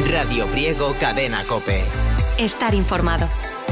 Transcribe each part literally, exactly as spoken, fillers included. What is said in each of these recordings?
Radio Priego, Cadena COPE. Estar informado.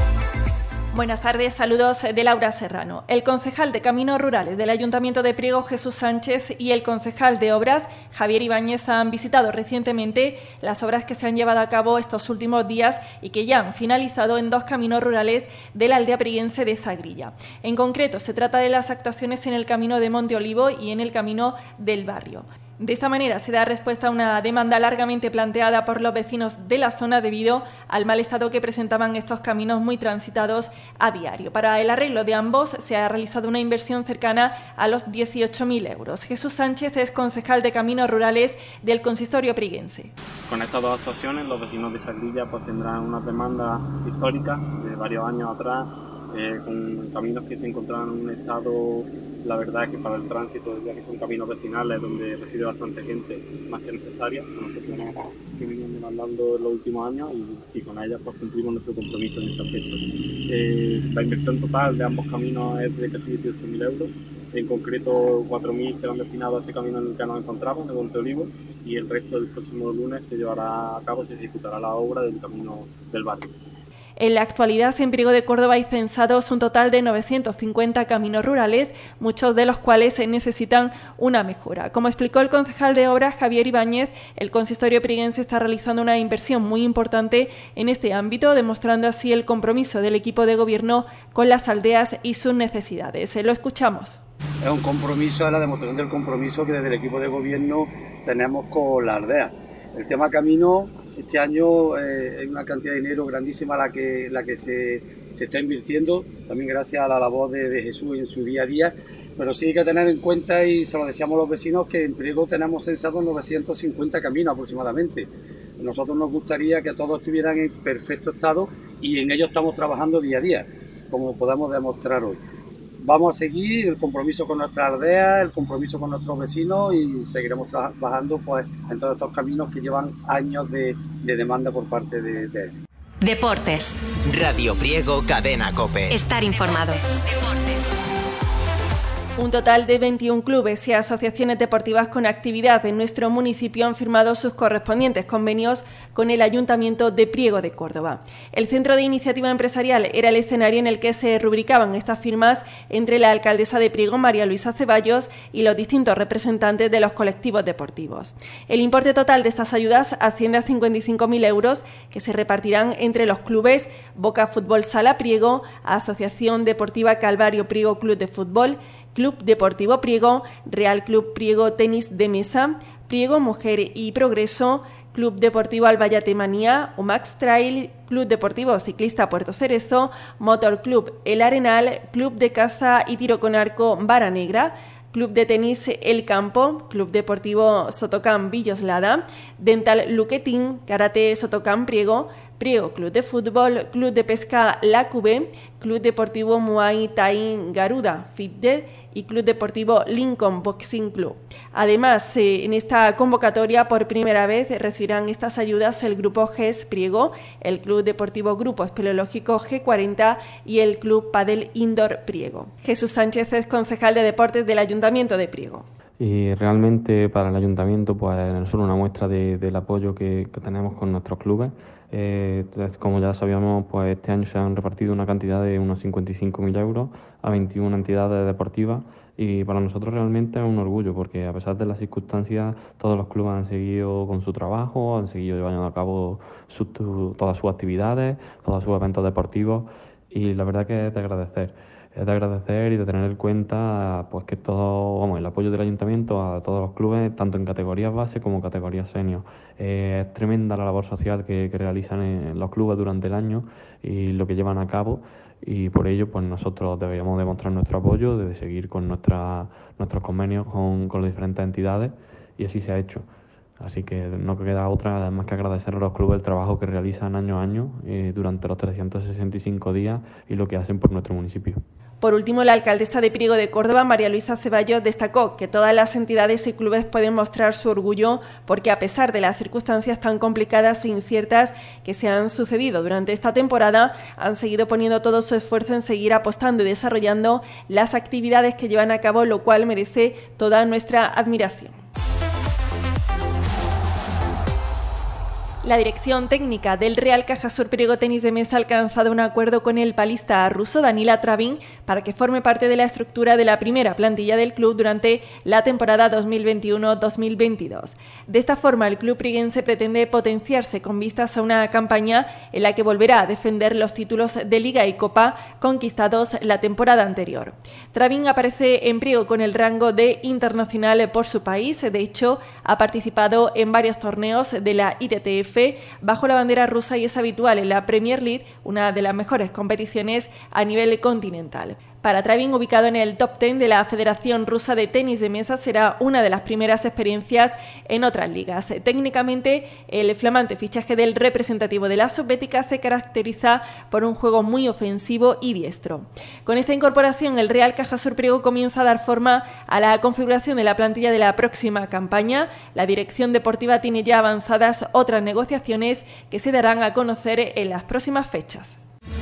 Buenas tardes, saludos de Laura Serrano. El concejal de Caminos Rurales del Ayuntamiento de Priego, Jesús Sánchez, y el concejal de Obras, Javier Ibáñez, han visitado recientemente las obras que se han llevado a cabo estos últimos días y que ya han finalizado en dos caminos rurales de la aldea prieguense de Zagrilla. En concreto, se trata de las actuaciones en el camino de Monte Olivo y en el camino del barrio. De esta manera se da respuesta a una demanda largamente planteada por los vecinos de la zona debido al mal estado que presentaban estos caminos muy transitados a diario. Para el arreglo de ambos se ha realizado una inversión cercana a los dieciocho mil euros. Jesús Sánchez es concejal de Caminos Rurales del Consistorio Prieguense. Con estas dos actuaciones los vecinos de Zagrilla pues, tendrán una demanda histórica de varios años atrás, eh, con caminos que se encontraban en un estado, la verdad, que para el tránsito, ya que son caminos vecinales donde reside bastante gente, más que necesaria. Nosotros tenemos que venimos demandando en los últimos años y, y con ellas pues, cumplimos nuestro compromiso en este aspecto. Eh, la inversión total de ambos caminos es de casi dieciocho mil euros. En concreto, cuatro mil serán destinados a este camino en el que nos encontramos, de Monte Olivo, y el resto del próximo lunes se llevará a cabo, se ejecutará la obra del camino del barrio. En la actualidad, en Priego de Córdoba hay censados un total de novecientos cincuenta caminos rurales, muchos de los cuales necesitan una mejora. Como explicó el concejal de Obras, Javier Ibáñez, el consistorio prieguense está realizando una inversión muy importante en este ámbito, demostrando así el compromiso del equipo de gobierno con las aldeas y sus necesidades. Lo escuchamos. Es un compromiso, es la demostración del compromiso que desde el equipo de gobierno tenemos con la aldea. El tema camino, este año eh, hay una cantidad de dinero grandísima la que, la que se, se está invirtiendo, también gracias a la labor de, de Jesús en su día a día, pero sí hay que tener en cuenta, y se lo decíamos a los vecinos, que en Priego tenemos censados novecientos cincuenta caminos aproximadamente. Nosotros nos gustaría que todos estuvieran en perfecto estado y en ello estamos trabajando día a día, como podemos demostrar hoy. Vamos a seguir el compromiso con nuestra aldea, el compromiso con nuestros vecinos y seguiremos trabajando pues, en todos estos caminos que llevan años de, de demanda por parte de, de ellos. Deportes. Radio Priego, Cadena COPE. Estar informado. Un total de veintiún clubes y asociaciones deportivas con actividad en nuestro municipio han firmado sus correspondientes convenios con el Ayuntamiento de Priego de Córdoba. El Centro de Iniciativa Empresarial era el escenario en el que se rubricaban estas firmas entre la alcaldesa de Priego, María Luisa Ceballos, y los distintos representantes de los colectivos deportivos. El importe total de estas ayudas asciende a cincuenta y cinco mil euros que se repartirán entre los clubes Boca Fútbol Sala Priego, Asociación Deportiva Calvario Priego Club de Fútbol, Club Deportivo Priego, Real Club Priego Tenis de Mesa, Priego Mujer y Progreso, Club Deportivo Albayate Manía, Umax Trail, Club Deportivo Ciclista Puerto Cerezo, Motor Club El Arenal, Club de Caza y Tiro con Arco Vara Negra, Club de Tenis El Campo, Club Deportivo Sotocán Villoslada, Dental Luquetín, Karate Sotocán Priego, Priego Club de Fútbol, Club de Pesca La Cube, Club Deportivo Muay Thai Garuda Fitness y Club Deportivo Lincoln Boxing Club. Además, eh, en esta convocatoria por primera vez recibirán estas ayudas el Grupo G E S Priego, el Club Deportivo Grupo Espeleológico G cuarenta y el Club Padel Indoor Priego. Jesús Sánchez es concejal de Deportes del Ayuntamiento de Priego. Y realmente para el Ayuntamiento pues es solo una muestra de, del apoyo que, que tenemos con nuestros clubes. Eh, como ya sabíamos, pues este año se han repartido una cantidad de unos cincuenta y cinco mil euros a veintiuna entidades deportivas y para nosotros realmente es un orgullo porque a pesar de las circunstancias todos los clubes han seguido con su trabajo, han seguido llevando a cabo su, tu, todas sus actividades, todos sus eventos deportivos y la verdad que es de agradecer. Es de agradecer y de tener en cuenta pues que todo, vamos, el apoyo del ayuntamiento a todos los clubes, tanto en categorías base como categorías senior. Eh, es tremenda la labor social que, que realizan en los clubes durante el año y lo que llevan a cabo y por ello pues nosotros deberíamos demostrar nuestro apoyo de seguir con nuestra, nuestros convenios con, con las diferentes entidades y así se ha hecho. Así que no queda otra más que agradecer a los clubes el trabajo que realizan año a año eh, durante los trescientos sesenta y cinco días y lo que hacen por nuestro municipio. Por último, la alcaldesa de Priego de Córdoba, María Luisa Ceballos, destacó que todas las entidades y clubes pueden mostrar su orgullo porque a pesar de las circunstancias tan complicadas e inciertas que se han sucedido durante esta temporada, han seguido poniendo todo su esfuerzo en seguir apostando y desarrollando las actividades que llevan a cabo, lo cual merece toda nuestra admiración. La dirección técnica del Real Cajasur Priego Tenis de Mesa ha alcanzado un acuerdo con el palista ruso Danila Travin para que forme parte de la estructura de la primera plantilla del club durante la temporada dos mil veintiuno dos mil veintidós. De esta forma, el club priguense pretende potenciarse con vistas a una campaña en la que volverá a defender los títulos de Liga y Copa conquistados la temporada anterior. Travin aparece en Priego con el rango de internacional por su país. De hecho, ha participado en varios torneos de la I T T F bajo la bandera rusa y es habitual en la Premier League, una de las mejores competiciones a nivel continental. Para Travin, ubicado en el top diez de la Federación Rusa de Tenis de Mesa, será una de las primeras experiencias en otras ligas. Técnicamente, el flamante fichaje del representativo de la soviética se caracteriza por un juego muy ofensivo y diestro. Con esta incorporación, el Real Cajasur Priego comienza a dar forma a la configuración de la plantilla de la próxima campaña. La dirección deportiva tiene ya avanzadas otras negociaciones que se darán a conocer en las próximas fechas.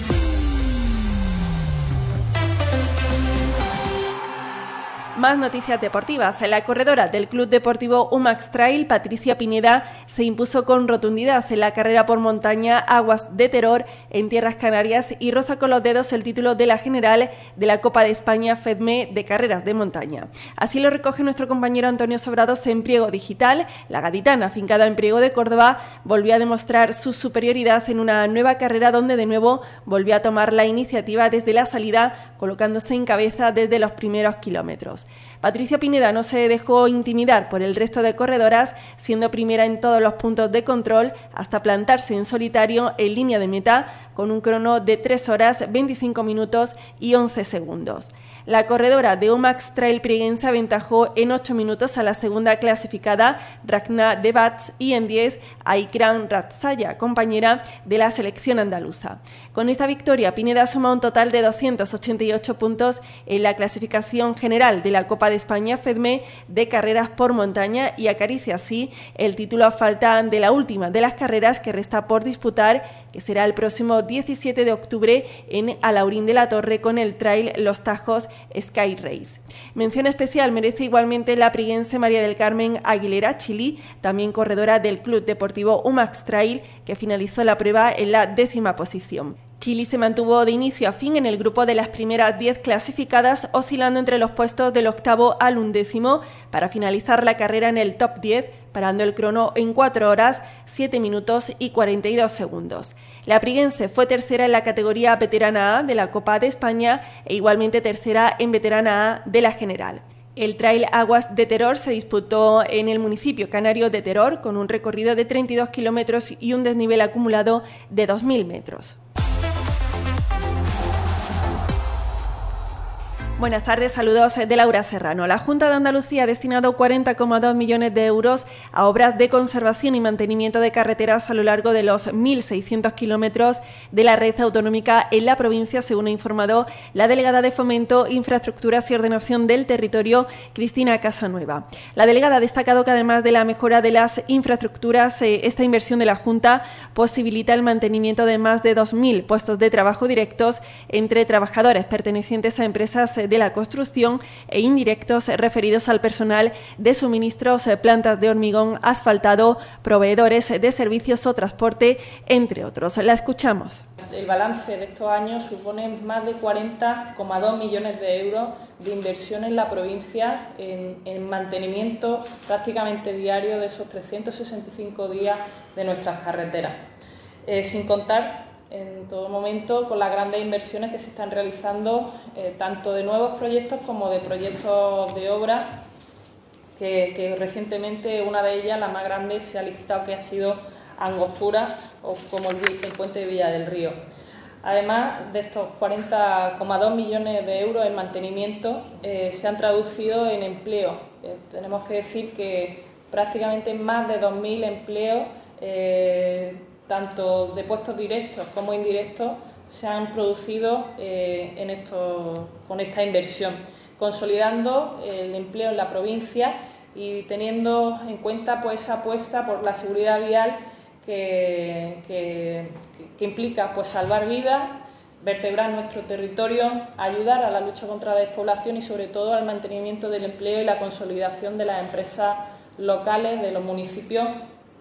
Más noticias deportivas. La corredora del Club Deportivo Umax Trail, Patricia Pineda, se impuso con rotundidad en la carrera por montaña Aguas de Terror en Tierras Canarias y roza con los dedos el título de la general de la Copa de España FEDME de carreras de montaña. Así lo recoge nuestro compañero Antonio Sobrados en Priego Digital. La gaditana, afincada en Priego de Córdoba, volvió a demostrar su superioridad en una nueva carrera donde de nuevo volvió a tomar la iniciativa desde la salida, colocándose en cabeza desde los primeros kilómetros. Patricia Pineda no se dejó intimidar por el resto de corredoras, siendo primera en todos los puntos de control hasta plantarse en solitario en línea de meta con un crono de tres horas, veinticinco minutos y once segundos. La corredora de Umax Trail prieguense aventajó en ocho minutos a la segunda clasificada, Ragna Debats, y en diez a Ikram Ratsaya, compañera de la selección andaluza. Con esta victoria, Pineda suma un total de doscientos ochenta y ocho puntos en la clasificación general de la Copa de España FEDME de carreras por montaña y acaricia así el título a falta de la última de las carreras que resta por disputar, que será el próximo diecisiete de octubre en Alaurín de la Torre con el Trail Los Tajos Sky Race. Mención especial merece igualmente la priguense María del Carmen Aguilera Chili, también corredora del Club Deportivo Umax Trail, que finalizó la prueba en la décima posición. Chili se mantuvo de inicio a fin en el grupo de las primeras diez clasificadas, oscilando entre los puestos del octavo al undécimo para finalizar la carrera en el top diez, parando el crono en cuatro horas, siete minutos y cuarenta y dos segundos. La priguense fue tercera en la categoría Veterana A de la Copa de España e igualmente tercera en Veterana A de la General. El Trail Aguas de Terror se disputó en el municipio canario de Terror con un recorrido de treinta y dos kilómetros y un desnivel acumulado de dos mil metros. Buenas tardes, saludos de Laura Serrano. La Junta de Andalucía ha destinado cuarenta coma dos millones de euros a obras de conservación y mantenimiento de carreteras a lo largo de los mil seiscientos kilómetros de la red autonómica en la provincia, según ha informado la delegada de Fomento, Infraestructuras y Ordenación del Territorio, Cristina Casanueva. La delegada ha destacado que además de la mejora de las infraestructuras, eh, esta inversión de la Junta posibilita el mantenimiento de más de dos mil puestos de trabajo directos entre trabajadores pertenecientes a empresas de la construcción e indirectos referidos al personal de suministros, plantas de hormigón asfaltado, proveedores de servicios o transporte, entre otros. La escuchamos. El balance de estos años supone más de cuarenta coma dos millones de euros de inversión en la provincia en, en mantenimiento prácticamente diario de esos trescientos sesenta y cinco días de nuestras carreteras, eh, sin contar en todo momento con las grandes inversiones que se están realizando, eh, tanto de nuevos proyectos como de proyectos de obra, que, que recientemente una de ellas, la más grande, se ha licitado, que ha sido Angostura, o como el, el puente de Villa del Río. Además de estos cuarenta coma dos millones de euros en mantenimiento, eh, se han traducido en empleo. Eh, tenemos que decir que prácticamente más de dos mil empleos, eh, tanto de puestos directos como indirectos, se han producido eh, en esto, con esta inversión, consolidando el empleo en la provincia y teniendo en cuenta pues, esa apuesta por la seguridad vial que, que, que implica pues, salvar vidas, vertebrar nuestro territorio, ayudar a la lucha contra la despoblación y sobre todo al mantenimiento del empleo y la consolidación de las empresas locales de los municipios,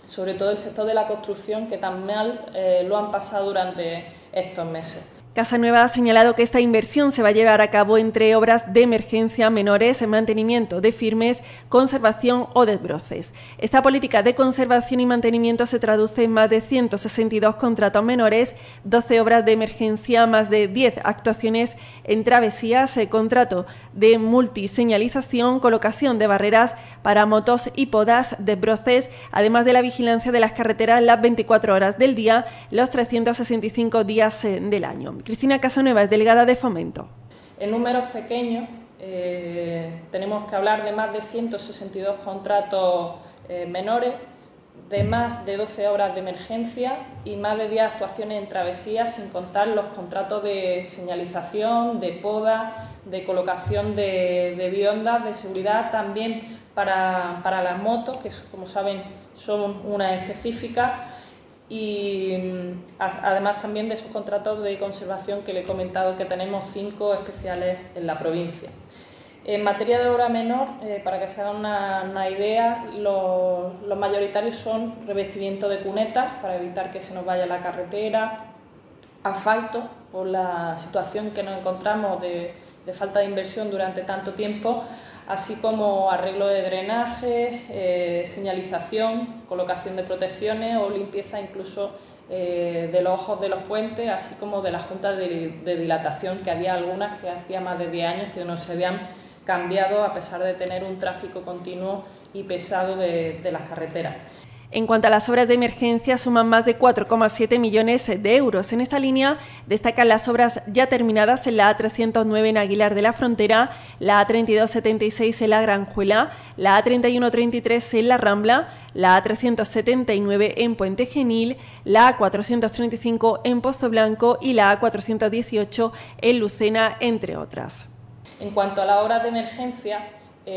sobre todo el sector de la construcción, que tan mal eh, lo han pasado durante estos meses. Casanueva ha señalado que esta inversión se va a llevar a cabo entre obras de emergencia menores, mantenimiento de firmes, conservación o desbroces. Esta política de conservación y mantenimiento se traduce en más de ciento sesenta y dos contratos menores, doce obras de emergencia, más de diez actuaciones en travesías, contrato de multiseñalización, colocación de barreras para motos y podas, desbroces, además de la vigilancia de las carreteras las veinticuatro horas del día, los trescientos sesenta y cinco días del año. Cristina Casanueva es delegada de Fomento. En números pequeños eh, tenemos que hablar de más de ciento sesenta y dos contratos eh, menores, de más de doce obras de emergencia y más de diez actuaciones en travesías, sin contar los contratos de señalización, de poda, de colocación de, de biondas, de seguridad, también para, para las motos, que como saben son una específica, y además también de esos contratos de conservación que le he comentado, que tenemos cinco especiales en la provincia. En materia de obra menor, eh, para que se hagan una, una idea, los, los mayoritarios son revestimiento de cunetas para evitar que se nos vaya la carretera, asfalto por la situación que nos encontramos de, de falta de inversión durante tanto tiempo, así como arreglo de drenaje, eh, señalización, colocación de protecciones o limpieza incluso eh, de los ojos de los puentes, así como de las juntas de, de dilatación, que había algunas que hacía más de diez años que no se habían cambiado a pesar de tener un tráfico continuo y pesado de, de las carreteras. En cuanto a las obras de emergencia, suman más de cuatro coma siete millones de euros. En esta línea destacan las obras ya terminadas en la A trescientos nueve en Aguilar de la Frontera, la A treinta y dos setenta y seis en La Granjuela, la A treinta y uno treinta y tres en La Rambla, la A trescientos setenta y nueve en Puente Genil, la A cuatrocientos treinta y cinco en Pozo Blanco y la A cuatrocientos dieciocho en Lucena, entre otras. En cuanto a las obras de emergencia,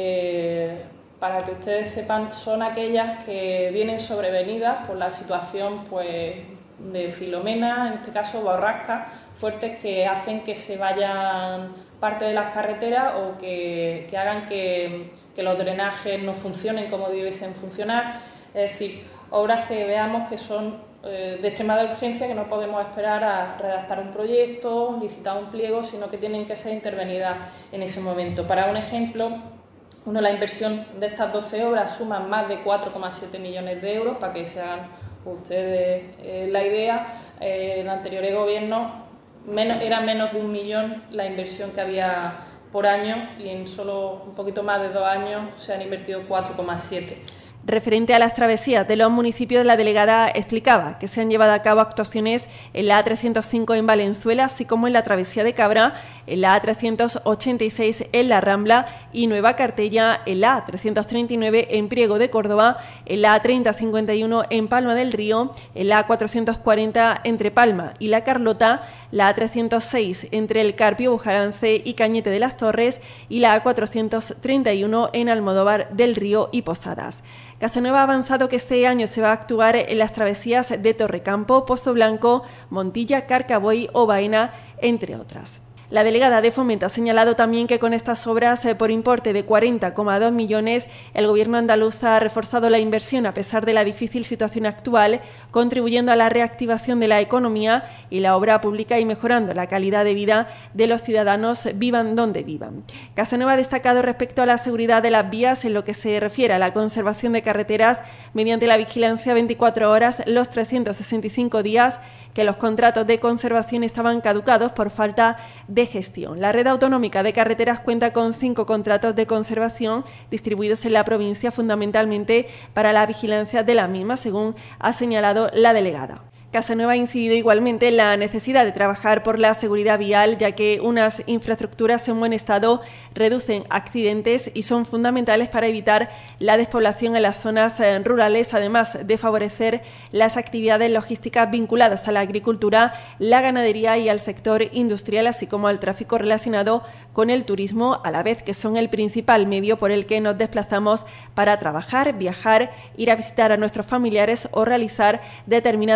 eh, para que ustedes sepan, son aquellas que vienen sobrevenidas por la situación pues, de Filomena, en este caso borrascas fuertes que hacen que se vayan parte de las carreteras o que, que hagan que, que los drenajes no funcionen como debiesen funcionar. Es decir, obras que veamos que son eh, de extremada urgencia, que no podemos esperar a redactar un proyecto, licitar un pliego, sino que tienen que ser intervenidas en ese momento. Para un ejemplo, Uno, la inversión de estas doce obras suma más de cuatro coma siete millones de euros, para que se hagan ustedes eh, la idea. Eh, en anteriores gobiernos menos, era menos de un millón la inversión que había por año y en solo un poquito más de dos años se han invertido cuatro coma siete. Referente a las travesías de los municipios, la delegada explicaba que se han llevado a cabo actuaciones en la A trescientos cinco en Valenzuela, así como en la travesía de Cabra, en la A trescientos ochenta y seis en La Rambla y Nueva Cartella, en la A trescientos treinta y nueve en Priego de Córdoba, en la A treinta cincuenta y uno en Palma del Río, en la A cuatrocientos cuarenta entre Palma y La Carlota, la A trescientos seis entre El Carpio, Bujarance y Cañete de las Torres y la A cuatrocientos treinta y uno en Almodóvar del Río y Posadas. Casanueva ha avanzado que este año se va a actuar en las travesías de Torrecampo, Pozo Blanco, Montilla, Carcaboy o Baena, entre otras. La delegada de Fomento ha señalado también que con estas obras eh, por importe de cuarenta coma dos millones, el Gobierno andaluz ha reforzado la inversión a pesar de la difícil situación actual, contribuyendo a la reactivación de la economía y la obra pública y mejorando la calidad de vida de los ciudadanos, vivan donde vivan. Casanueva ha destacado respecto a la seguridad de las vías en lo que se refiere a la conservación de carreteras mediante la vigilancia veinticuatro horas los trescientos sesenta y cinco días, que los contratos de conservación estaban caducados por falta de gestión. La red autonómica de carreteras cuenta con cinco contratos de conservación distribuidos en la provincia, fundamentalmente para la vigilancia de la misma, según ha señalado la delegada. Casanueva ha incidido igualmente en la necesidad de trabajar por la seguridad vial, ya que unas infraestructuras en buen estado reducen accidentes y son fundamentales para evitar la despoblación en las zonas rurales, además de favorecer las actividades logísticas vinculadas a la agricultura, la ganadería y al sector industrial, así como al tráfico relacionado con el turismo, a la vez que son el principal medio por el que nos desplazamos para trabajar, viajar, ir a visitar a nuestros familiares o realizar determinadas gestiones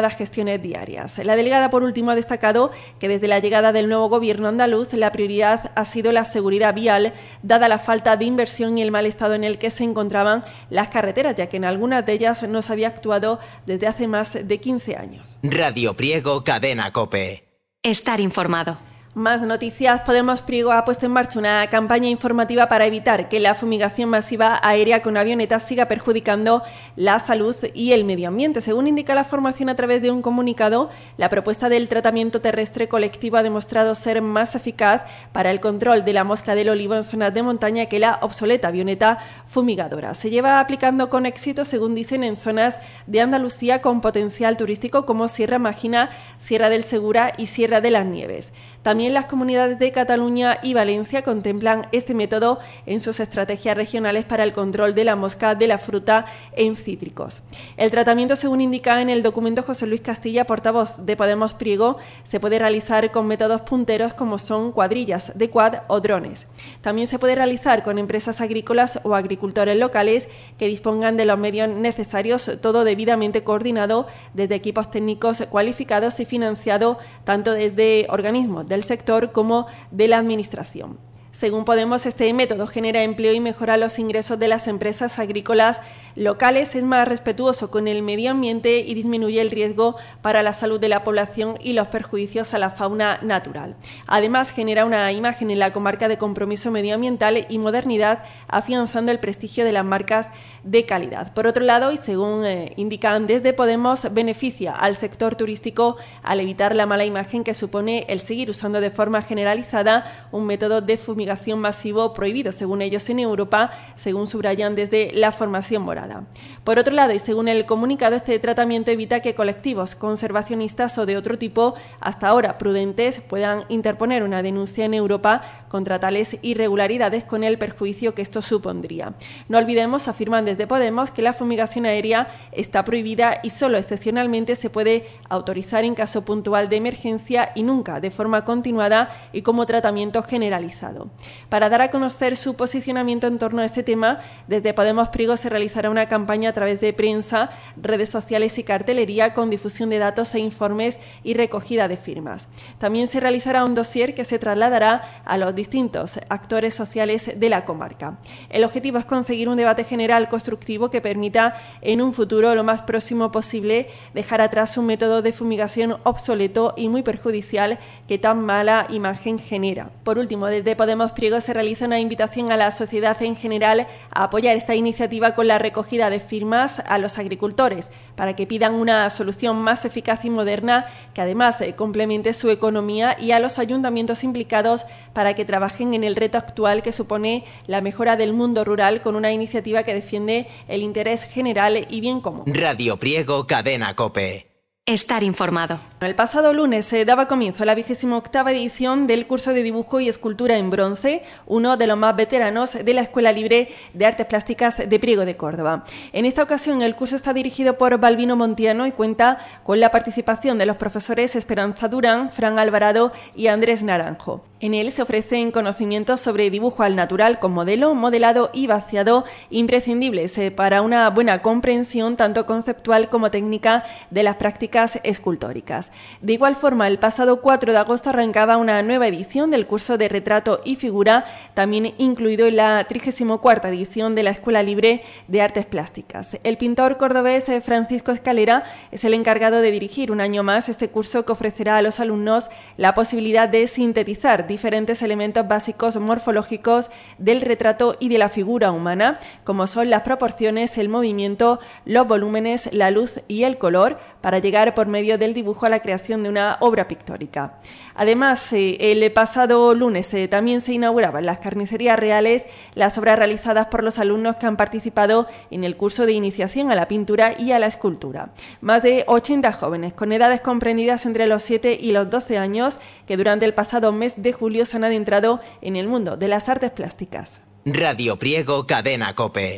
inversiones diarias. La delegada, por último, ha destacado que desde la llegada del nuevo gobierno andaluz la prioridad ha sido la seguridad vial, dada la falta de inversión y el mal estado en el que se encontraban las carreteras, ya que en algunas de ellas no se había actuado desde hace más de quince años. Radio Priego, Cadena COPE. Estar informado. Más noticias. Podemos Priego ha puesto en marcha una campaña informativa para evitar que la fumigación masiva aérea con avionetas siga perjudicando la salud y el medio ambiente. Según indica la formación a través de un comunicado, la propuesta del tratamiento terrestre colectivo ha demostrado ser más eficaz para el control de la mosca del olivo en zonas de montaña que la obsoleta avioneta fumigadora. Se lleva aplicando con éxito, según dicen, en zonas de Andalucía con potencial turístico como Sierra Mágina, Sierra del Segura y Sierra de las Nieves. También las comunidades de Cataluña y Valencia contemplan este método en sus estrategias regionales para el control de la mosca de la fruta en cítricos. El tratamiento, según indica en el documento José Luis Castilla, portavoz de Podemos Priego, se puede realizar con métodos punteros como son cuadrillas de quad o drones. También se puede realizar con empresas agrícolas o agricultores locales que dispongan de los medios necesarios, todo debidamente coordinado desde equipos técnicos cualificados y financiado tanto desde organismos del sector como de la Administración. Según Podemos, este método genera empleo y mejora los ingresos de las empresas agrícolas locales, es más respetuoso con el medio ambiente y disminuye el riesgo para la salud de la población y los perjuicios a la fauna natural. Además, genera una imagen en la comarca de compromiso medioambiental y modernidad, afianzando el prestigio de las marcas de calidad. Por otro lado, y según eh, indican desde Podemos, beneficia al sector turístico al evitar la mala imagen que supone el seguir usando de forma generalizada un método de fumigación masivo prohibido, según ellos, en Europa, según subrayan desde la formación morada. Por otro lado, y según el comunicado, este tratamiento evita que colectivos conservacionistas o de otro tipo, hasta ahora prudentes, puedan interponer una denuncia en Europa contra tales irregularidades con el perjuicio que esto supondría. No olvidemos, afirman desde Podemos, que la fumigación aérea está prohibida y solo excepcionalmente se puede autorizar en caso puntual de emergencia y nunca de forma continuada y como tratamiento generalizado. Para dar a conocer su posicionamiento en torno a este tema, desde Podemos Priego se realizará una campaña a través de prensa, redes sociales y cartelería con difusión de datos e informes y recogida de firmas. También se realizará un dossier que se trasladará a los distintos actores sociales de la comarca. El objetivo es conseguir un debate general constructivo que permita en un futuro lo más próximo posible dejar atrás un método de fumigación obsoleto y muy perjudicial que tan mala imagen genera. Por último, desde Podemos Priego se realiza una invitación a la sociedad en general a apoyar esta iniciativa con la recogida de firmas a los agricultores para que pidan una solución más eficaz y moderna que además eh, complemente su economía, y a los ayuntamientos implicados para que trabajen en el reto actual que supone la mejora del mundo rural con una iniciativa que defiende el interés general y bien común. Radio Priego, Cadena COPE. Estar informado. El pasado lunes se daba comienzo a la vigésima octava edición del curso de dibujo y escultura en bronce, uno de los más veteranos de la Escuela Libre de Artes Plásticas de Priego de Córdoba. En esta ocasión el curso está dirigido por Balbino Montiano y cuenta con la participación de los profesores Esperanza Durán, Fran Alvarado y Andrés Naranjo. En él se ofrecen conocimientos sobre dibujo al natural con modelo, modelado y vaciado, imprescindibles para una buena comprensión tanto conceptual como técnica de las prácticas escultóricas. De igual forma, el pasado cuatro de agosto arrancaba una nueva edición del curso de retrato y figura, también incluido en la trigésima cuarta edición de la Escuela Libre de Artes Plásticas. El pintor cordobés Francisco Escalera es el encargado de dirigir un año más este curso que ofrecerá a los alumnos la posibilidad de sintetizar diferentes elementos básicos morfológicos del retrato y de la figura humana, como son las proporciones, el movimiento, los volúmenes, la luz y el color, para llegar por medio del dibujo a la creación de una obra pictórica. Además, eh, el pasado lunes eh, también se inauguraban en las carnicerías reales las obras realizadas por los alumnos que han participado en el curso de iniciación a la pintura y a la escultura. Más de ochenta jóvenes con edades comprendidas entre los siete y los doce años que durante el pasado mes de julio se han adentrado en el mundo de las artes plásticas. Radio Priego, Cadena COPE.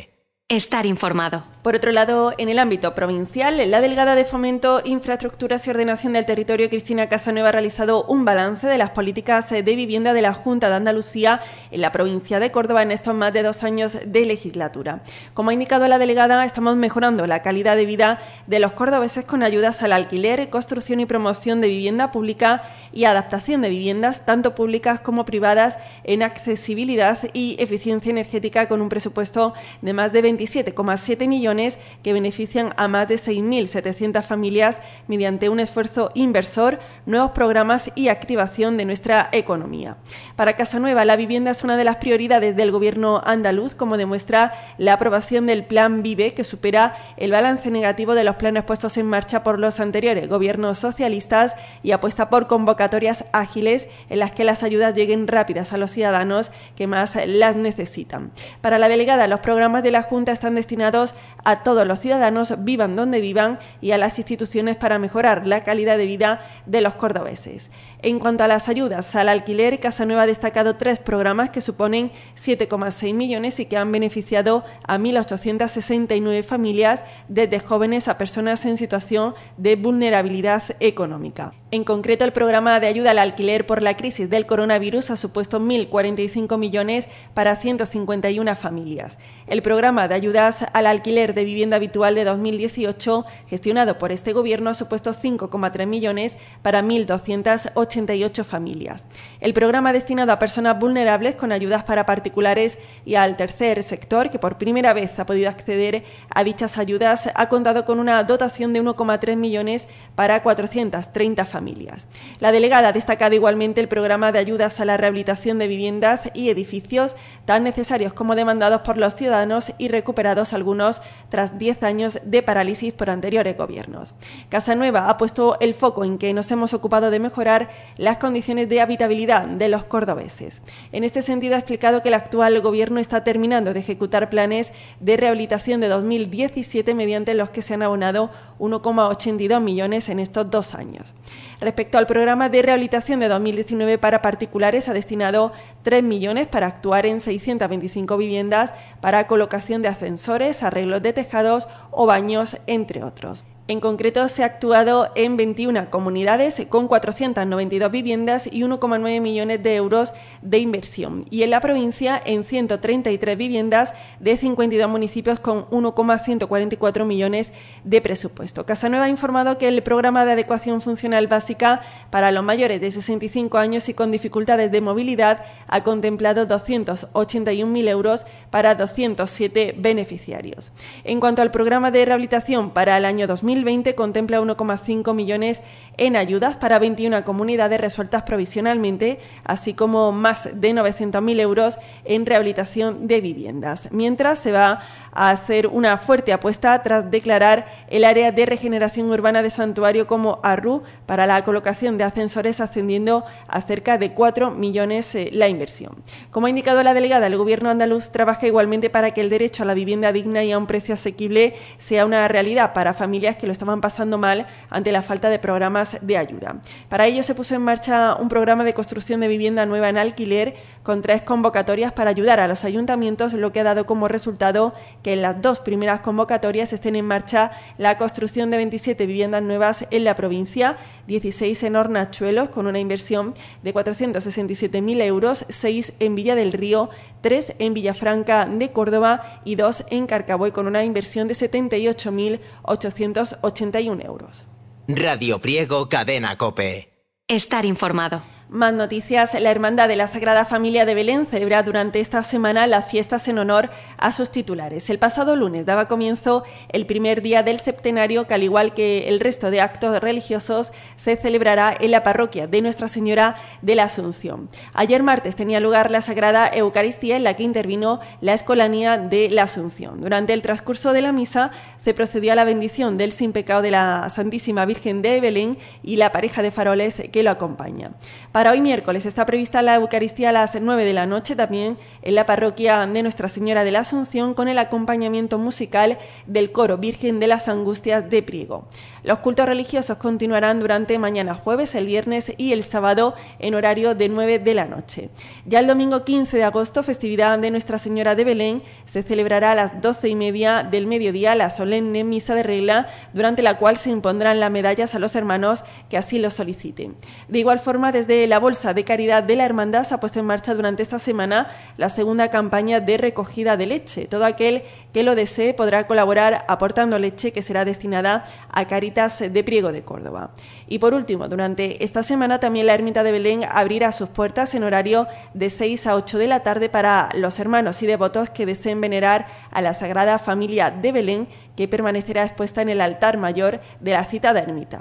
Estar informado. Por otro lado, en el ámbito provincial, la delegada de Fomento, Infraestructuras y Ordenación del Territorio, Cristina Casanueva, ha realizado un balance de las políticas de vivienda de la Junta de Andalucía en la provincia de Córdoba en estos más de dos años de legislatura. Como ha indicado la delegada, estamos mejorando la calidad de vida de los cordobeses con ayudas al alquiler, construcción y promoción de vivienda pública y adaptación de viviendas, tanto públicas como privadas, en accesibilidad y eficiencia energética, con un presupuesto de más de veintisiete coma siete millones que benefician a más de seis mil setecientas familias mediante un esfuerzo inversor, nuevos programas y activación de nuestra economía. Para Casanueva, la vivienda es una de las prioridades del Gobierno andaluz, como demuestra la aprobación del Plan Vive, que supera el balance negativo de los planes puestos en marcha por los anteriores gobiernos socialistas y apuesta por convocatorias ágiles en las que las ayudas lleguen rápidas a los ciudadanos que más las necesitan. Para la delegada, los programas de la Junta están destinados a todos los ciudadanos, vivan donde vivan, y a las instituciones para mejorar la calidad de vida de los cordobeses. En cuanto a las ayudas al alquiler, Casanueva ha destacado tres programas que suponen siete coma seis millones y que han beneficiado a mil ochocientas sesenta y nueve familias, desde jóvenes a personas en situación de vulnerabilidad económica. En concreto, el programa de ayuda al alquiler por la crisis del coronavirus ha supuesto mil cuarenta y cinco millones para ciento cincuenta y una familias. El programa de ayudas al alquiler de vivienda habitual de dos mil dieciocho, gestionado por este Gobierno, ha supuesto cinco coma tres millones para mil doscientas ochenta y ocho familias. El programa destinado a personas vulnerables, con ayudas para particulares y al tercer sector, que por primera vez ha podido acceder a dichas ayudas, ha contado con una dotación de uno coma tres millones para cuatrocientas treinta familias. La delegada ha destacado igualmente el programa de ayudas a la rehabilitación de viviendas y edificios, tan necesarios como demandados por los ciudadanos y recuperados algunos tras diez años de parálisis por anteriores gobiernos. Casanueva ha puesto el foco en que nos hemos ocupado de mejorar las condiciones de habitabilidad de los cordobeses. En este sentido, ha explicado que el actual Gobierno está terminando de ejecutar planes de rehabilitación de dos mil diecisiete, mediante los que se han abonado uno coma ochenta y dos millones en estos dos años. Respecto al programa de rehabilitación de dos mil diecinueve para particulares, ha destinado tres millones para actuar en seiscientas veinticinco viviendas para colocación de ascensores, arreglos de tejados o baños, entre otros. En concreto, se ha actuado en veintiuna comunidades con cuatrocientas noventa y dos viviendas y uno coma nueve millones de euros de inversión, y en la provincia en ciento treinta y tres viviendas de cincuenta y dos municipios con uno coma ciento cuarenta y cuatro millones de presupuesto. Casanueva ha informado que el programa de adecuación funcional básica para los mayores de sesenta y cinco años y con dificultades de movilidad ha contemplado doscientos ochenta y un mil euros para doscientos siete beneficiarios. En cuanto al programa de rehabilitación para el año dos mil veinte, contempla uno coma cinco millones en ayudas para veintiuna comunidades resueltas provisionalmente, así como más de novecientos mil euros en rehabilitación de viviendas. Mientras, se va a hacer una fuerte apuesta tras declarar el área de regeneración urbana de Santuario como A R U para la colocación de ascensores, ascendiendo a cerca de cuatro millones eh, la inversión. Como ha indicado la delegada, el Gobierno andaluz trabaja igualmente para que el derecho a la vivienda digna y a un precio asequible sea una realidad para familias que lo estaban pasando mal ante la falta de programas de ayuda. Para ello, se puso en marcha un programa de construcción de vivienda nueva en alquiler con tres convocatorias para ayudar a los ayuntamientos, lo que ha dado como resultado que en las dos primeras convocatorias estén en marcha la construcción de veintisiete viviendas nuevas en la provincia, dieciséis en Hornachuelos con una inversión de cuatrocientos sesenta y siete mil euros, seis en Villa del Río, tres en Villafranca de Córdoba y dos en Carcaboy con una inversión de setenta y ocho mil ochocientos ochenta y un euros. Radio Priego, Cadena COPE. Estar informado. Más noticias. La Hermandad de la Sagrada Familia de Belén celebra durante esta semana las fiestas en honor a sus titulares. El pasado lunes daba comienzo el primer día del septenario, que al igual que el resto de actos religiosos se celebrará en la parroquia de Nuestra Señora de la Asunción. Ayer martes tenía lugar la Sagrada Eucaristía, en la que intervino la Escolanía de la Asunción. Durante el transcurso de la misa se procedió a la bendición del sin pecado de la Santísima Virgen de Belén y la pareja de faroles que lo acompaña. Para hoy miércoles está prevista la Eucaristía a las nueve de la noche, también en la parroquia de Nuestra Señora de la Asunción, con el acompañamiento musical del coro Virgen de las Angustias de Priego. Los cultos religiosos continuarán durante mañana jueves, el viernes y el sábado en horario de nueve de la noche. Ya el domingo quince de agosto, festividad de Nuestra Señora de Belén, se celebrará a las doce y media del mediodía la solemne misa de regla, durante la cual se impondrán las medallas a los hermanos que así lo soliciten. De igual forma, desde la Bolsa de Caridad de la Hermandad se ha puesto en marcha durante esta semana la segunda campaña de recogida de leche. Todo aquel que lo desee podrá colaborar aportando leche que será destinada a Caritas de Priego de Córdoba. Y por último, durante esta semana también la Ermita de Belén abrirá sus puertas en horario de seis a ocho de la tarde para los hermanos y devotos que deseen venerar a la Sagrada Familia de Belén, que permanecerá expuesta en el altar mayor de la citada ermita.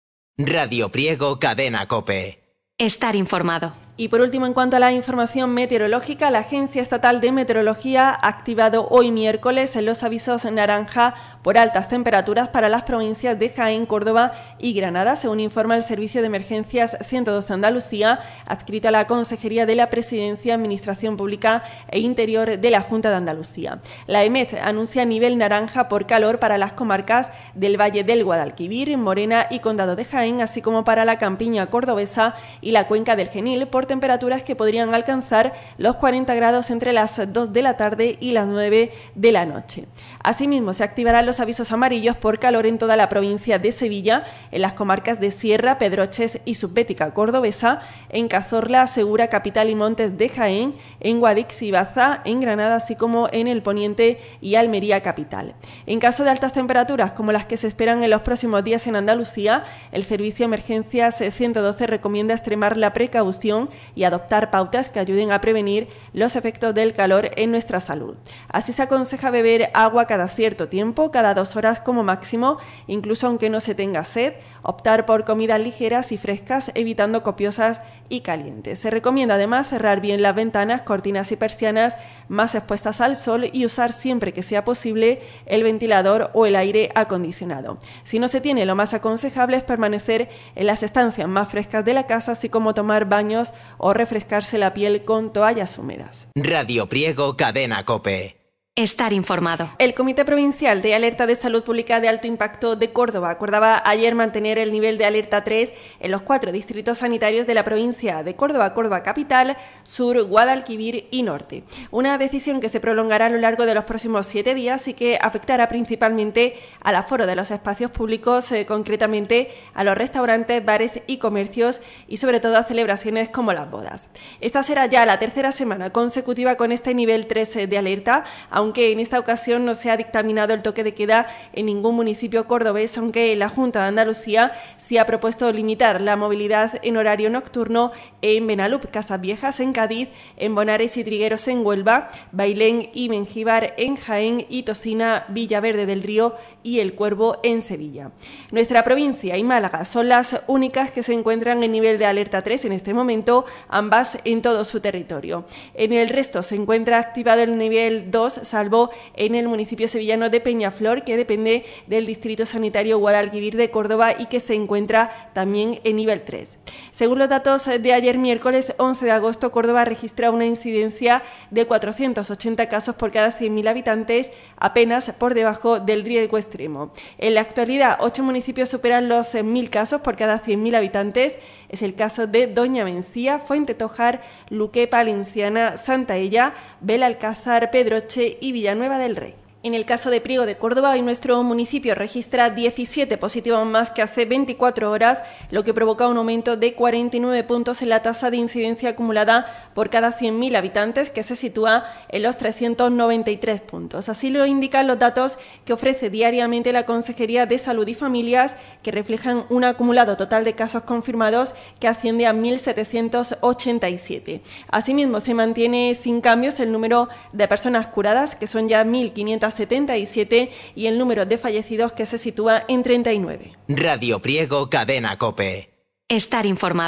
Radio Priego, Cadena COPE. Estar informado. Y por último, en cuanto a la información meteorológica, la Agencia Estatal de Meteorología ha activado hoy miércoles los avisos naranja por altas temperaturas para las provincias de Jaén, Córdoba y Granada, según informa el Servicio de Emergencias ciento doce Andalucía, adscrito a la Consejería de la Presidencia, Administración Pública e Interior de la Junta de Andalucía. La E M E T anuncia nivel naranja por calor para las comarcas del Valle del Guadalquivir, Morena y Condado de Jaén, así como para la campiña cordobesa y la cuenca del Genil, por temperaturas que podrían alcanzar los cuarenta grados entre las dos de la tarde y las nueve de la noche. Asimismo, se activarán los avisos amarillos por calor en toda la provincia de Sevilla, en las comarcas de Sierra, Pedroches y Subbética cordobesa, en Cazorla, Segura, Capital y Montes de Jaén, en Guadix y Baza, en Granada, así como en el Poniente y Almería capital. En caso de altas temperaturas como las que se esperan en los próximos días en Andalucía, el Servicio de Emergencias ciento doce recomienda extremar la precaución y adoptar pautas que ayuden a prevenir los efectos del calor en nuestra salud. Así se aconseja beber agua cada cierto tiempo, cada dos horas como máximo, incluso aunque no se tenga sed, optar por comidas ligeras y frescas, evitando copiosas y calientes. Se recomienda además cerrar bien las ventanas, cortinas y persianas más expuestas al sol y usar siempre que sea posible el ventilador o el aire acondicionado. Si no se tiene, lo más aconsejable es permanecer en las estancias más frescas de la casa, así como tomar baños o refrescarse la piel con toallas húmedas. Radio Priego, Cadena COPE. Estar informado. El Comité Provincial de Alerta de Salud Pública de Alto Impacto de Córdoba acordaba ayer mantener el nivel de alerta tres en los cuatro distritos sanitarios de la provincia de Córdoba, Córdoba Capital, Sur, Guadalquivir y Norte. Una decisión que se prolongará a lo largo de los próximos siete días y que afectará principalmente al aforo de los espacios públicos, eh, concretamente a los restaurantes, bares y comercios, y sobre todo a celebraciones como las bodas. Esta será ya la tercera semana consecutiva con este nivel tres de alerta, aunque en esta ocasión no se ha dictaminado el toque de queda en ningún municipio cordobés, aunque la Junta de Andalucía sí ha propuesto limitar la movilidad en horario nocturno en Benalup, Casas Viejas en Cádiz, en Bonares y Trigueros en Huelva, Bailén y Mengíbar en Jaén y Tocina, Villaverde del Río y El Cuervo en Sevilla. Nuestra provincia y Málaga son las únicas que se encuentran en nivel de alerta tres en este momento, ambas en todo su territorio. En el resto se encuentra activado el nivel dos, salvo en el municipio sevillano de Peñaflor, que depende del Distrito Sanitario Guadalquivir de Córdoba y que se encuentra también en nivel tres. Según los datos de ayer miércoles once de agosto, Córdoba registra una incidencia de cuatrocientos ochenta casos por cada cien mil habitantes, apenas por debajo del riesgo extremo. En la actualidad, ocho municipios superan los mil casos por cada cien mil habitantes. Es el caso de Doña Mencía, Fuentetojar, Luque, Palenciana, Santa Ella, Belalcázar, Pedroche y Villanueva del Rey. En el caso de Priego de Córdoba, hoy nuestro municipio registra diecisiete positivos más que hace veinticuatro horas, lo que provoca un aumento de cuarenta y nueve puntos en la tasa de incidencia acumulada por cada cien mil habitantes, que se sitúa en los trescientos noventa y tres puntos. Así lo indican los datos que ofrece diariamente la Consejería de Salud y Familias, que reflejan un acumulado total de casos confirmados que asciende a mil setecientos ochenta y siete. Asimismo, se mantiene sin cambios el número de personas curadas, que son ya mil quinientos setenta y siete, y el número de fallecidos, que se sitúa en treinta y nueve. Radio Priego, Cadena COPE. Estar informado.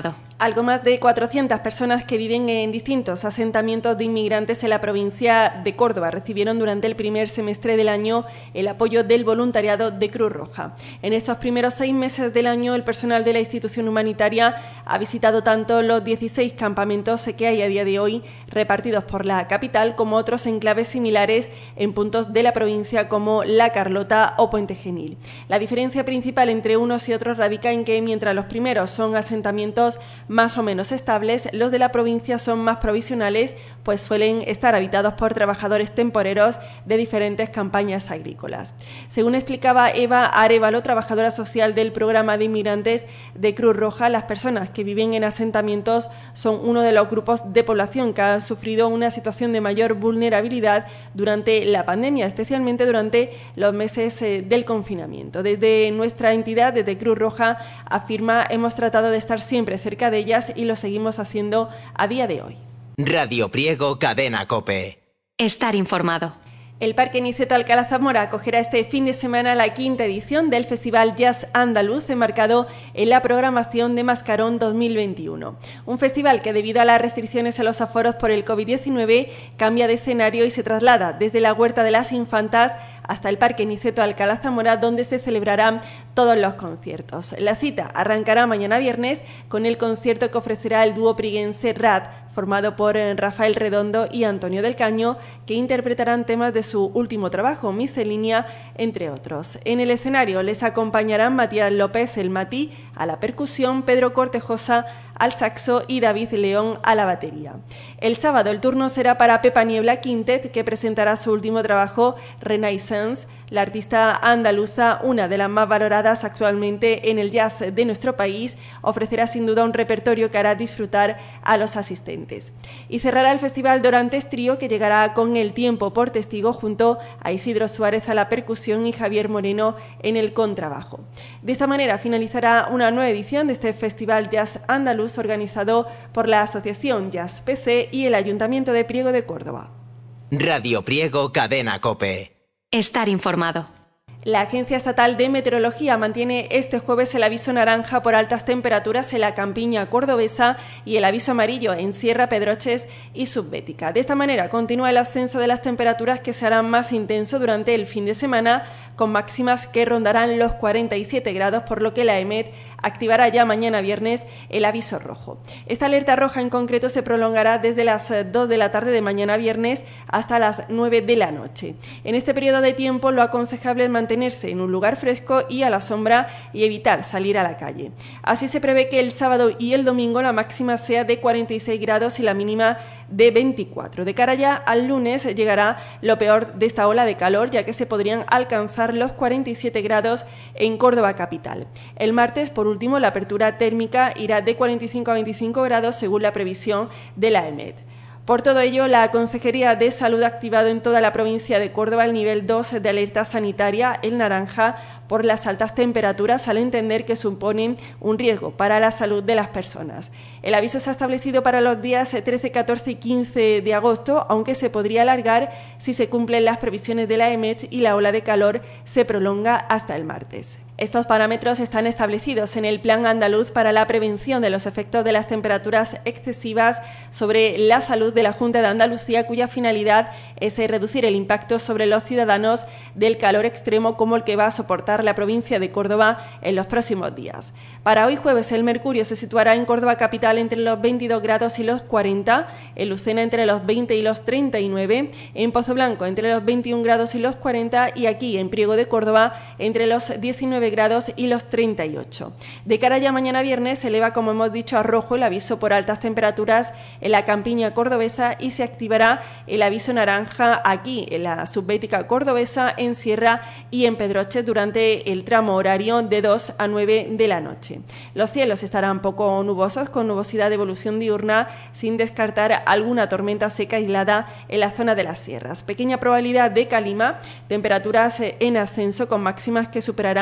Algo más de cuatrocientas personas que viven en distintos asentamientos de inmigrantes en la provincia de Córdoba recibieron durante el primer semestre del año el apoyo del voluntariado de Cruz Roja. En estos primeros seis meses del año, el personal de la institución humanitaria ha visitado tanto los dieciséis campamentos que hay a día de hoy repartidos por la capital como otros enclaves similares en puntos de la provincia como La Carlota o Puente Genil. La diferencia principal entre unos y otros radica en que mientras los primeros son asentamientos más o menos estables, los de la provincia son más provisionales, pues suelen estar habitados por trabajadores temporeros de diferentes campañas agrícolas. Según explicaba Eva Arévalo, trabajadora social del programa de inmigrantes de Cruz Roja, las personas que viven en asentamientos son uno de los grupos de población que han sufrido una situación de mayor vulnerabilidad durante la pandemia, especialmente durante los meses del confinamiento. Desde nuestra entidad, desde Cruz Roja, afirma, hemos tratado de estar siempre cerca de ellas y lo seguimos haciendo a día de hoy. Radio Priego, Cadena COPE. Estar informado. El Parque Niceto Alcalá Zamora acogerá este fin de semana la quinta edición del Festival Jazz Andaluz, enmarcado en la programación de Mascarón dos mil veintiuno. Un festival que, debido a las restricciones a los aforos por el COVID diecinueve, cambia de escenario y se traslada desde la Huerta de las Infantas hasta el Parque Niceto Alcalá Zamora, donde se celebrarán todos los conciertos. La cita arrancará mañana viernes con el concierto que ofrecerá el dúo priguense R A D, formado por Rafael Redondo y Antonio del Caño, que interpretarán temas de su último trabajo, Miscelínea, entre otros. En el escenario les acompañarán Matías López, el Mati, a la percusión, Pedro Cortejosa al saxo y David León a la batería. El sábado el turno será para Pepa Niebla Quintet, que presentará su último trabajo, Renaissance. La artista andaluza, una de las más valoradas actualmente en el jazz de nuestro país, ofrecerá sin duda un repertorio que hará disfrutar a los asistentes. Y cerrará el festival Dorantes Trío, que llegará con El Tiempo por testigo junto a Isidro Suárez a la percusión y Javier Moreno en el contrabajo. De esta manera finalizará una nueva edición de este Festival Jazz Andaluz, organizado por la Asociación Jazz P C y el Ayuntamiento de Priego de Córdoba. Radio Priego, Cadena COPE. Estar informado. La Agencia Estatal de Meteorología mantiene este jueves el aviso naranja por altas temperaturas en la campiña cordobesa y el aviso amarillo en Sierra, Pedroches y Subbética. De esta manera continúa el ascenso de las temperaturas, que se harán más intenso durante el fin de semana, con máximas que rondarán los cuarenta y siete grados, por lo que la EMET activará ya mañana viernes el aviso rojo. Esta alerta roja en concreto se prolongará desde las dos de la tarde de mañana viernes hasta las nueve de la noche. En este periodo de tiempo lo aconsejable es mantener Mantenerse en un lugar fresco y a la sombra y evitar salir a la calle. Así se prevé que el sábado y el domingo la máxima sea de cuarenta y seis grados y la mínima de veinticuatro. De cara ya al lunes llegará lo peor de esta ola de calor, ya que se podrían alcanzar los cuarenta y siete grados en Córdoba capital. El martes, por último, la apertura térmica irá de cuarenta y cinco a veinticinco grados según la previsión de la EMET. Por todo ello, la Consejería de Salud ha activado en toda la provincia de Córdoba el nivel dos de alerta sanitaria, el naranja, por las altas temperaturas, al entender que suponen un riesgo para la salud de las personas. El aviso se ha establecido para los días trece, catorce y quince de agosto, aunque se podría alargar si se cumplen las previsiones de la EMET y la ola de calor se prolonga hasta el martes. Estos parámetros están establecidos en el Plan Andaluz para la prevención de los efectos de las temperaturas excesivas sobre la salud de la Junta de Andalucía, cuya finalidad es reducir el impacto sobre los ciudadanos del calor extremo como el que va a soportar la provincia de Córdoba en los próximos días. Para hoy jueves el mercurio se situará en Córdoba capital entre los veintidós grados y los cuarenta, en Lucena entre los veinte y los treinta y nueve, en Pozoblanco entre los veintiún grados y los cuarenta y aquí en Priego de Córdoba entre los diecinueve grados y los treinta y ocho. De cara ya mañana viernes se eleva, como hemos dicho, a rojo el aviso por altas temperaturas en la campiña cordobesa y se activará el aviso naranja aquí en la subbética cordobesa, en Sierra y en Pedroches durante el tramo horario de dos a nueve de la noche. Los cielos estarán poco nubosos, con nubosidad de evolución diurna, sin descartar alguna tormenta seca aislada en la zona de las sierras. Pequeña probabilidad de calima, temperaturas en ascenso con máximas que superarán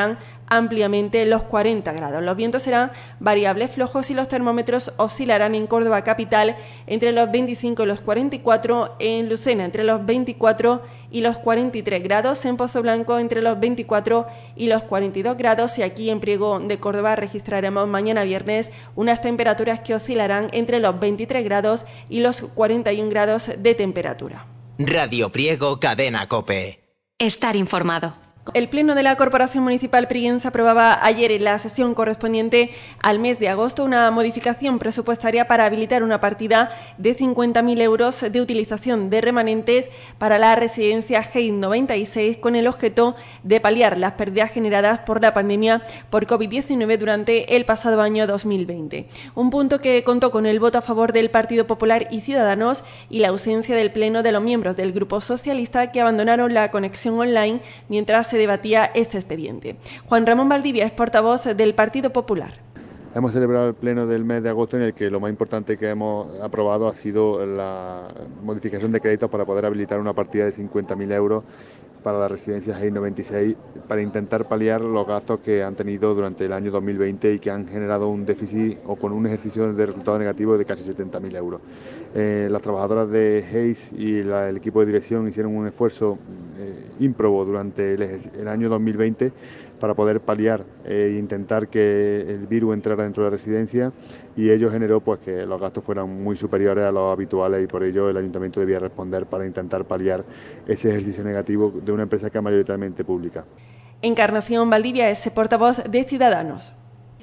ampliamente los cuarenta grados. Los vientos serán variables flojos y los termómetros oscilarán en Córdoba capital entre los veinticinco y los cuarenta y cuatro, en Lucena entre los veinticuatro y los cuarenta y tres grados, en Pozo Blanco entre los veinticuatro y los cuarenta y dos grados, y aquí en Priego de Córdoba registraremos mañana viernes unas temperaturas que oscilarán entre los veintitrés grados y los cuarenta y un grados de temperatura. Radio Priego, Cadena COPE. Estar informado. El Pleno de la Corporación Municipal prieguense aprobaba ayer en la sesión correspondiente al mes de agosto una modificación presupuestaria para habilitar una partida de cincuenta mil euros de utilización de remanentes para la residencia G E I noventa y seis con el objeto de paliar las pérdidas generadas por la pandemia por COVID diecinueve durante el pasado año dos mil veinte. Un punto que contó con el voto a favor del Partido Popular y Ciudadanos y la ausencia del Pleno de los miembros del Grupo Socialista, que abandonaron la conexión online mientras se debatía este expediente. Juan Ramón Valdivia es portavoz del Partido Popular. Hemos celebrado el pleno del mes de agosto en el que lo más importante que hemos aprobado ha sido la modificación de créditos para poder habilitar una partida de cincuenta mil euros para la residencia G E I noventa y seis para intentar paliar los gastos que han tenido durante el año dos mil veinte y que han generado un déficit o con un ejercicio de resultado negativo de casi setenta mil euros. Eh, las trabajadoras de G E I S y la, el equipo de dirección hicieron un esfuerzo eh, ímprobo durante el, el año dos mil veinte para poder paliar e intentar que el virus entrara dentro de la residencia, y ello generó pues que los gastos fueran muy superiores a los habituales, y por ello el ayuntamiento debía responder para intentar paliar ese ejercicio negativo de una empresa que es mayoritariamente pública. Encarnación Valdivia es portavoz de Ciudadanos.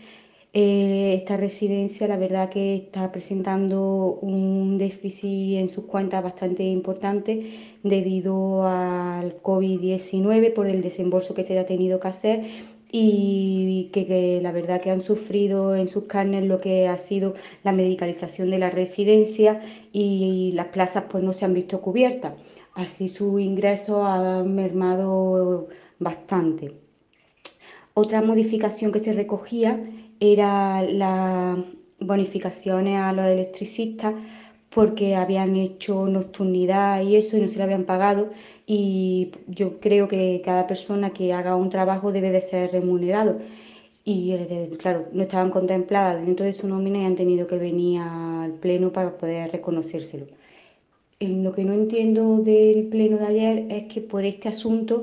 Eh, esta residencia, la verdad que está presentando un déficit en sus cuentas bastante importante debido al COVID diecinueve por el desembolso que se ha tenido que hacer, y que, que la verdad que han sufrido en sus carnes lo que ha sido la medicalización de la residencia, y las plazas pues no se han visto cubiertas. Así sus ingresos han mermado bastante. Otra modificación que se recogía era las bonificaciones a los electricistas, porque habían hecho nocturnidad y eso y no se le habían pagado, y yo creo que cada persona que haga un trabajo debe de ser remunerado, y claro, no estaban contempladas dentro de su nómina y han tenido que venir al pleno para poder reconocérselo. Lo que no entiendo del pleno de ayer es que por este asunto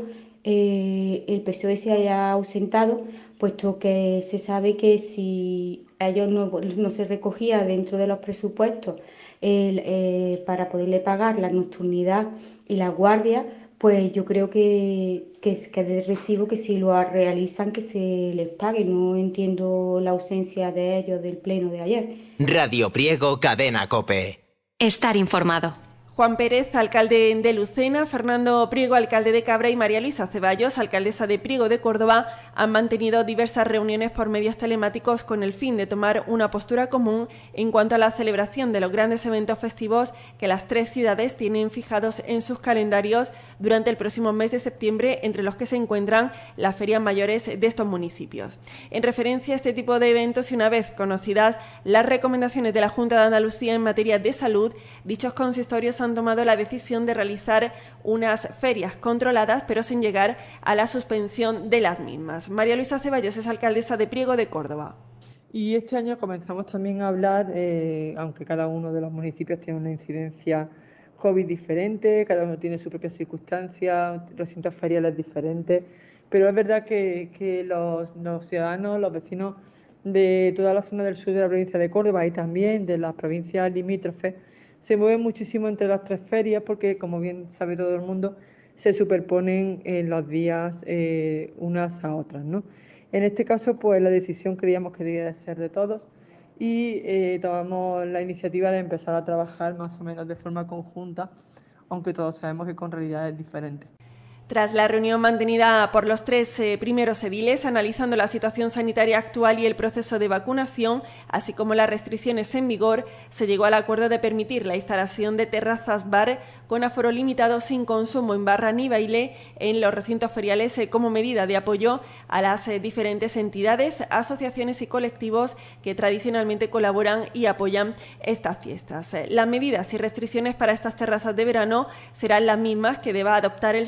eh, el P S O E se haya ausentado, puesto que se sabe que si a ellos no, no se recogía dentro de los presupuestos el, eh, para poderle pagar la nocturnidad y la guardia, pues yo creo que, que, que es de recibo que si lo realizan que se les pague. No entiendo la ausencia de ellos del pleno de ayer. Radio Priego, Cadena COPE. Estar informado. Juan Pérez, alcalde de Lucena, Fernando Priego, alcalde de Cabra, y María Luisa Ceballos, alcaldesa de Priego de Córdoba, han mantenido diversas reuniones por medios telemáticos con el fin de tomar una postura común en cuanto a la celebración de los grandes eventos festivos que las tres ciudades tienen fijados en sus calendarios durante el próximo mes de septiembre, entre los que se encuentran las ferias mayores de estos municipios. En referencia a este tipo de eventos, y una vez conocidas las recomendaciones de la Junta de Andalucía en materia de salud, dichos consistorios han han tomado la decisión de realizar unas ferias controladas, pero sin llegar a la suspensión de las mismas. María Luisa Ceballos es alcaldesa de Priego de Córdoba. Y este año comenzamos también a hablar, eh, aunque cada uno de los municipios tiene una incidencia COVID diferente, cada uno tiene su propia circunstancia, recintos feriales diferentes, pero es verdad que, que los, los ciudadanos, los vecinos de toda la zona del sur de la provincia de Córdoba y también de las provincias limítrofes se mueven muchísimo entre las tres ferias, porque, como bien sabe todo el mundo, se superponen en los días eh, unas a otras, ¿no? En este caso, pues la decisión creíamos que debía de ser de todos, y eh, tomamos la iniciativa de empezar a trabajar más o menos de forma conjunta, aunque todos sabemos que con realidades diferentes. Tras la reunión mantenida por los tres eh, primeros ediles, analizando la situación sanitaria actual y el proceso de vacunación, así como las restricciones en vigor, se llegó al acuerdo de permitir la instalación de terrazas bar con aforo limitado, sin consumo en barra ni baile, en los recintos feriales eh, como medida de apoyo a las eh, diferentes entidades, asociaciones y colectivos que tradicionalmente colaboran y apoyan estas fiestas. Eh, las medidas y restricciones para estas terrazas de verano serán las mismas que deba adoptar el sector hostelero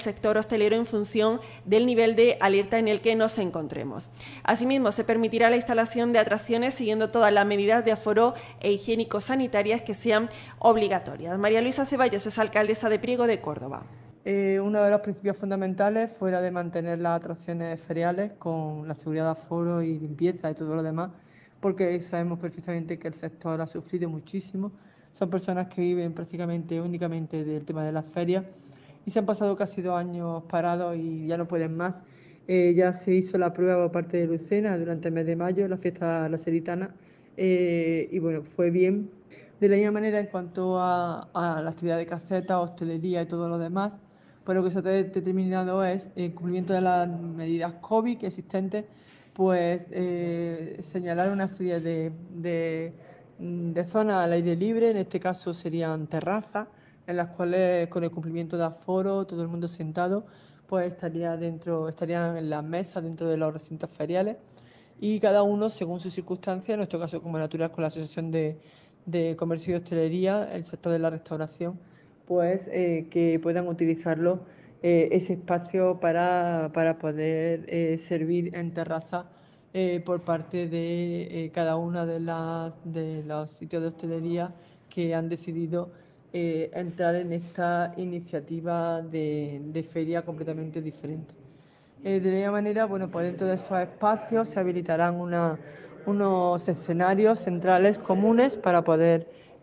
hostelero en función del nivel de alerta en el que nos encontremos. Asimismo, se permitirá la instalación de atracciones siguiendo todas las medidas de aforo e higiénico-sanitarias que sean obligatorias. María Luisa Ceballos es alcaldesa de Priego de Córdoba. Eh, uno de los principios fundamentales fuera de mantener las atracciones feriales con la seguridad de aforo y limpieza y todo lo demás, porque sabemos perfectamente que el sector ha sufrido muchísimo. Son personas que viven prácticamente únicamente del tema de las ferias y se han pasado casi dos años parados y ya no pueden más. Eh, ya se hizo la prueba por parte de Lucena durante el mes de mayo, la fiesta laseritana, eh, y bueno, fue bien. De la misma manera, en cuanto a, a la actividad de caseta, hostelería y todo lo demás, pues lo que se ha determinado es el cumplimiento de las medidas COVID existentes, pues eh, señalar una serie de, de, de zonas al aire libre, en este caso serían terrazas, en las cuales con el cumplimiento de aforo, todo el mundo sentado, pues estaría dentro, estarían en las mesas dentro de los recintos feriales y cada uno según sus circunstancias, en nuestro caso como natural con la Asociación de, de Comercio y Hostelería, el sector de la restauración, pues eh, que puedan utilizarlo eh, ese espacio para, para poder eh, servir en terraza eh, por parte de eh, cada uno de, las, de los sitios de hostelería que han decidido eh, entrar en esta iniciativa de, de feria completamente diferente. Eh, de la misma manera, bueno, pues dentro de esos espacios se habilitarán una, unos escenarios centrales comunes para poder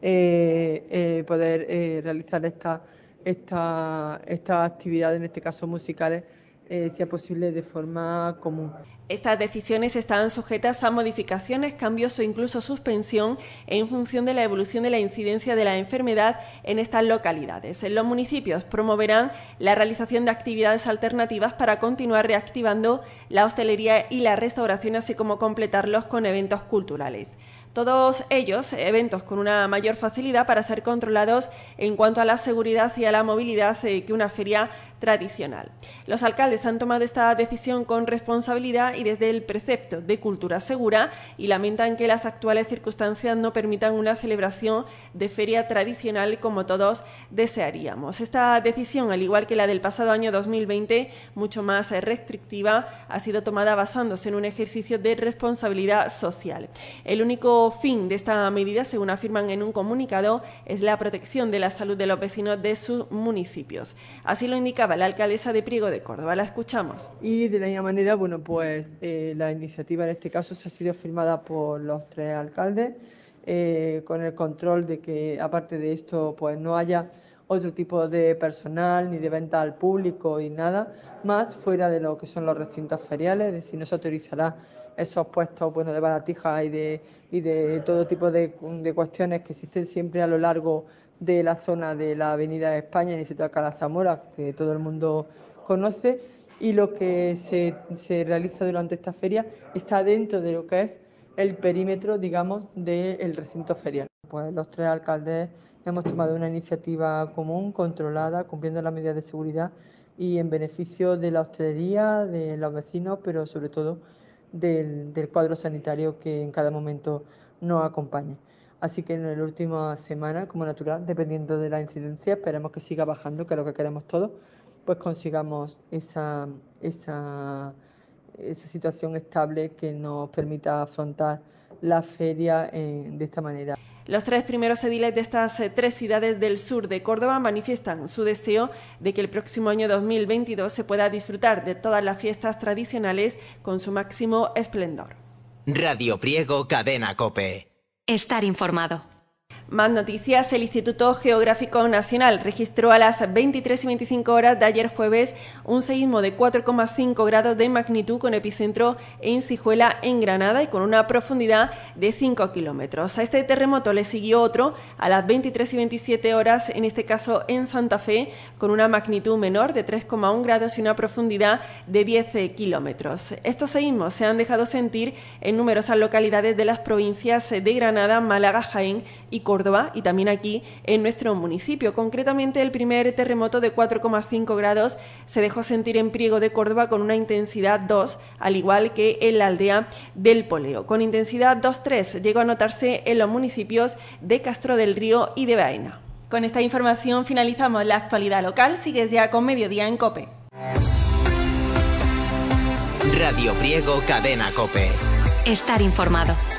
Eh, eh, poder eh, realizar esta, esta, esta actividad, en este caso musicales, eh, sea posible de forma común. Estas decisiones están sujetas a modificaciones, cambios o incluso suspensión en función de la evolución de la incidencia de la enfermedad en estas localidades. Los municipios promoverán la realización de actividades alternativas para continuar reactivando la hostelería y la restauración, así como completarlos con eventos culturales. Todos ellos, eventos con una mayor facilidad para ser controlados en cuanto a la seguridad y a la movilidad que una feria tradicional. Los alcaldes han tomado esta decisión con responsabilidad y desde el precepto de cultura segura y lamentan que las actuales circunstancias no permitan una celebración de feria tradicional como todos desearíamos. Esta decisión, al igual que la del pasado año dos mil veinte, mucho más restrictiva, ha sido tomada basándose en un ejercicio de responsabilidad social. El único fin de esta medida, según afirman en un comunicado, es la protección de la salud de los vecinos de sus municipios. Así lo indicaba la alcaldesa de Priego de Córdoba. La escuchamos. Y de la misma manera, bueno, pues eh, la iniciativa en este caso se ha sido firmada por los tres alcaldes, eh, con el control de que, aparte de esto, pues no haya otro tipo de personal ni de venta al público y nada más fuera de lo que son los recintos feriales, es decir, no se autorizará esos puestos, bueno, de baratijas y de, y de todo tipo de, de cuestiones que existen siempre a lo largo de la zona de la Avenida de España, en el sitio de Alcalá Zamora, que todo el mundo conoce, y lo que se, se realiza durante esta feria está dentro de lo que es el perímetro, digamos, del recinto ferial. Pues los tres alcaldes hemos tomado una iniciativa común, controlada, cumpliendo las medidas de seguridad y en beneficio de la hostelería, de los vecinos, pero sobre todo del, del cuadro sanitario que en cada momento nos acompaña. Así que en la última semana, como natural, dependiendo de la incidencia, esperemos que siga bajando, que es lo que queremos todos, pues consigamos esa, esa, esa situación estable que nos permita afrontar la feria eh, de esta manera. Los tres primeros ediles de estas eh, tres ciudades del sur de Córdoba manifiestan su deseo de que el próximo año dos mil veintidós se pueda disfrutar de todas las fiestas tradicionales con su máximo esplendor. Radio Priego, Cadena COPE. Estar informado. Más noticias. El Instituto Geográfico Nacional registró a las veintitrés y veinticinco horas de ayer jueves un seísmo de cuatro coma cinco grados de magnitud con epicentro en Cijuela, en Granada, y con una profundidad de cinco kilómetros. A este terremoto le siguió otro a las veintitrés y veintisiete horas, en este caso en Santa Fe, con una magnitud menor de tres coma uno grados y una profundidad de diez kilómetros. Estos seísmos se han dejado sentir en numerosas localidades de las provincias de Granada, Málaga, Jaén y Córdoba. Córdoba y también aquí en nuestro municipio. Concretamente, el primer terremoto de cuatro coma cinco grados se dejó sentir en Priego de Córdoba con una intensidad dos, al igual que en la aldea del Poleo. Con intensidad dos coma tres llegó a notarse en los municipios de Castro del Río y de Baena. Con esta información finalizamos la actualidad local. Sigues ya con Mediodía en COPE. Radio Priego, Cadena COPE. Estar informado.